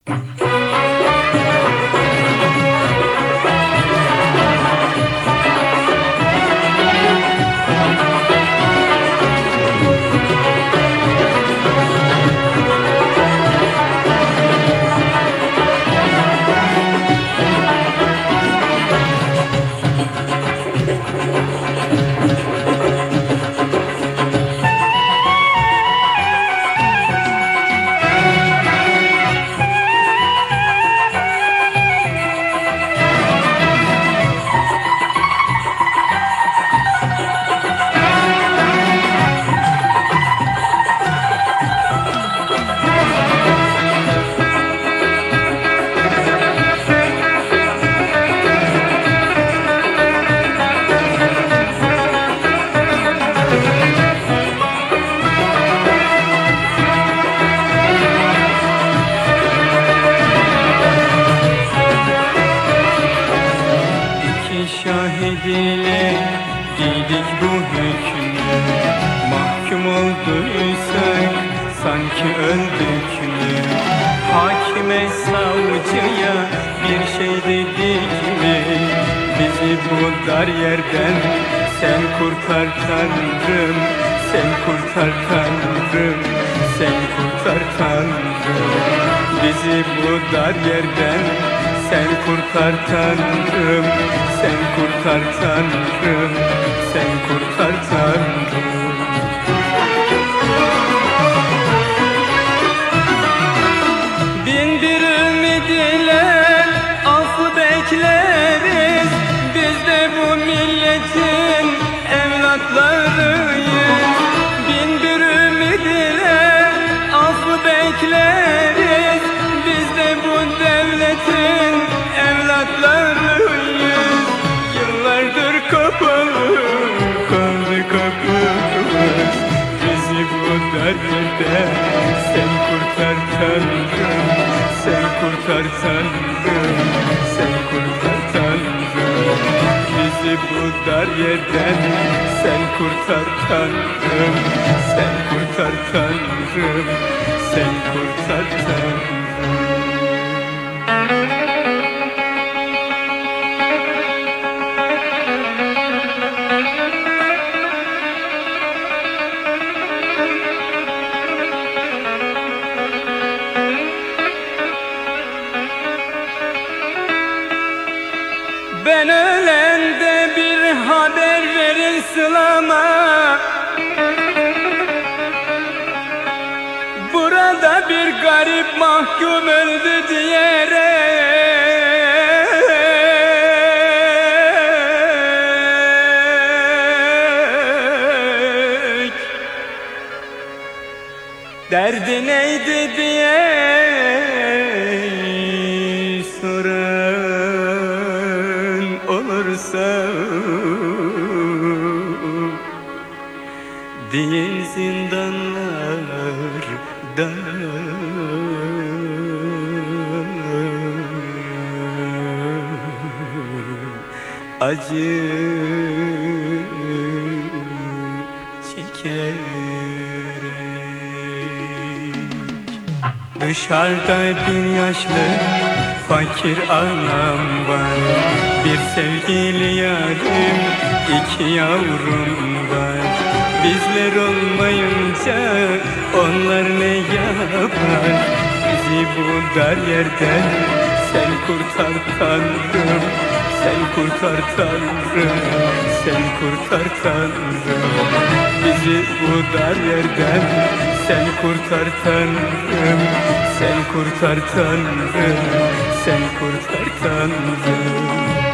Şahidine giydik bu hükmü, mahkum olduysak sanki öldük mü? Hakime savcıya bir şey dedik mi? Bizi bu dar yerden sen kurtar Tanrım, sen kurtar Tanrım, sen kurtar Tanrım. Bizi bu dar yerden sen kurtar Tanrım, sen kurtar Tanrım, sen kurtar Tanrım. Bin bir ümid ile affı bekleriz, biz de bu milletin evlatlarıyız. Bin bir ümid ile affı bekleriz, biz de bu devletin evlatlarıyız. Yıllardır kapalı kaldı kapımız, bizi bu derdden sen kurtar Tanrım, sen kurtar Tanrım, sen kurtar Tanrım. Bizi bu dar yerden sen kurtar Tanrım, sen kurtar Tanrım, sen kurtar Tanrım. Ben ölende bir haber verin Sıla'ma, burada bir garip mahkum öldü diyerek. Derdi neydi diye soran olursa değil zindanlarda acı çekerek. Dışarıda bir yaşlı fakir anam var, bir sevgili yarim, iki yavrum var. Bizler olmayınca onlar ne yapar? Bizi bu dar yerden sen kurtar Tanrım, sen kurtar Tanrım, sen kurtar Tanrım. Bizi bu dar yerden sen kurtar Tanrım, sen kurtar Tanrım, sen kurtar Tanrım.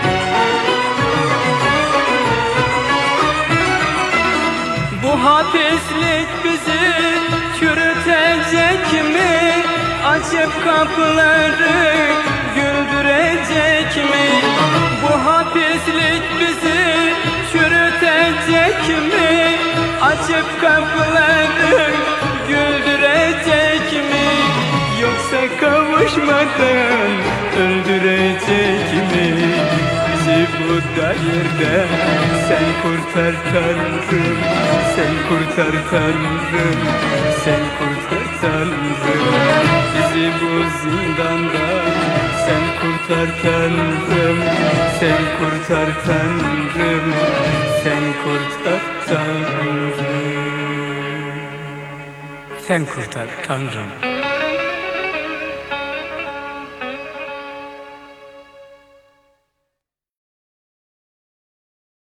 Bu hapislik bizi çürütecek mi? Açıp kapıları güldürecek mi? Bu hapislik bizi çürütecek mi? Açıp kapıları güldürecek mi? Yoksa kavuşmadan öldürecek mi? Bizi bu dar yerden sen kurtar Tanrım, sen kurtar Tanrım, sen kurtar Tanrım. Tanrım, bizi bu zindandan sen kurtar Tanrım, sen kurtar Tanrım, sen kurtar Tanrım, sen kurtar Tanrım.